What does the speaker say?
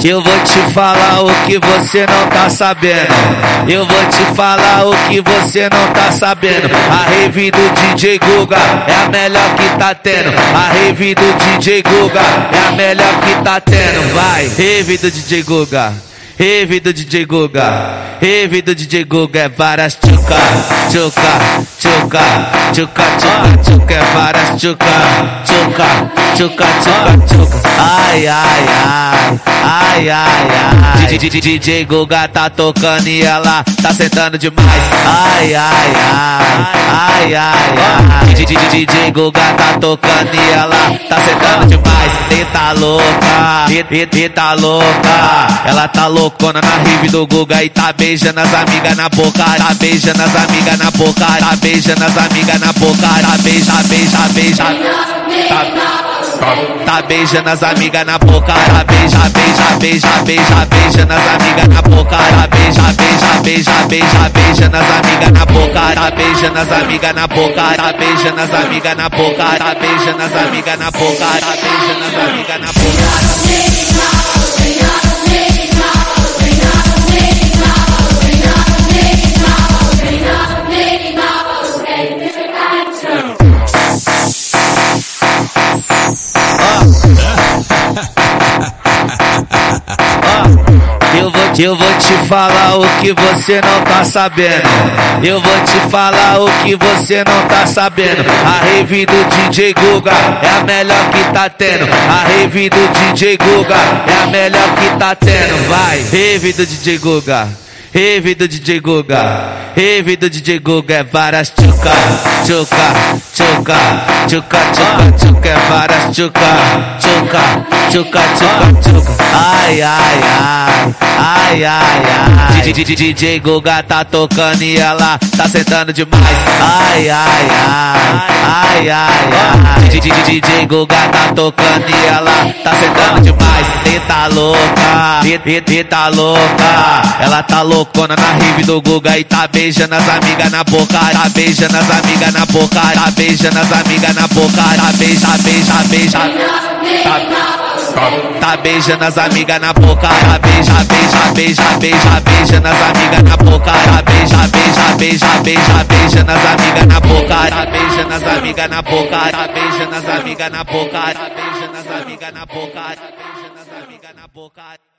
Eu vou te falar o que você não tá sabendo. Eu vou te falar o que você não tá sabendo. A rave do DJ Guga é a melhor que tá tendo. A rave do DJ Guga é a melhor que tá tendo. Vai, rave do DJ Guga. Rave do DJ Guga. Rave do DJ Guga é várias tchuca, tchuca, tchuca, tchuca, tchuca, tchuca, é várias tchuca, tchuca, tchuca, tchuca, tchuca. Ai, ai, ai, ai, ai, ai. DJ Guga tá tocando e ela tá sentando demais. Ai, ai, ai, ai, ai, ai. DJ Guga tá tocando e ela tá sentando demais. E tá louca, e tá louca. Ela tá loucona na rave do Guga e tá beijando as amigas na boca. Tá beijando as amigas na boca. Tá beijando as amigas na boca. Tá beija, beija, beija. Tá beijando as amigas na boca. Tá beija, beija, beija, beija, beijando as amigas na boca. Tá beija, beija, beija, beija, beijando as amigas na boca. Tá beijando as amigas na boca. Tá beijando as amigas na boca. Tá beijando as amigas na boca. Tá beijando as amigas na boca. Eu vou te falar o que você não tá sabendo. Eu vou te falar o que você não tá sabendo. A rave do DJ Guga é a melhor que tá tendo. A rave do DJ Guga é a melhor que tá tendo. Vai, rave do DJ Guga. Rave do DJ Guga. Rave do DJ Guga é várias tchuca, tchuca, tchuca, tchuca, tchuca, tchuca, é várias tchuca, tchuca, tchuca, tchuca, tchuca. Ai, ai, ai, ai, ai, ai. DJ Guga tá tocando e ela tá sentando demais. Ai, ai, ai, ai, ai, ai. DJ Guga tá tocando e ela tá sentando demais. E tá louca, e tá louca. Ela tá loucona na rave do Guga e tá beijando as amigas na boca. Tá beijando as amigas na boca. Tá beijando as amigas na boca. Tá beija, beija, beija. Tá beijando as amigas na boca. Tá beija, beija, beija, beija, beijando as amigas na boca. Tá beija, beija, beija, beija, beijando as amigas na boca. Tá beijando as amigas na boca. Tá beijando as amigas na boca. Tá beijando as amigas na boca. Tá beijando as amigas na boca.